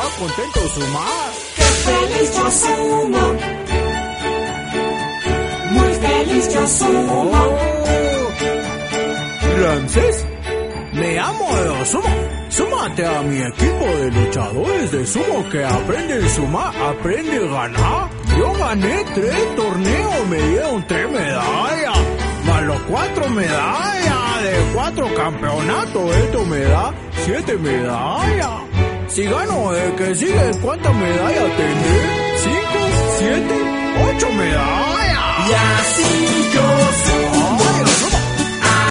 contento Sumar. ¡Qué feliz yo sumo! Muy feliz yo sumo. Ramsés, me amo de sumo. Súmate a mi equipo de luchadores de sumo que aprende a sumar, aprende a ganar. Yo gané 3 torneos, me dieron 3 medallas, más los 4 medallas de 4 campeonatos. Esto me da 7 medallas. Si gano el que sigue, ¿cuántas medallas tendré? 5, 7, 8 medallas. Y así yo sumo.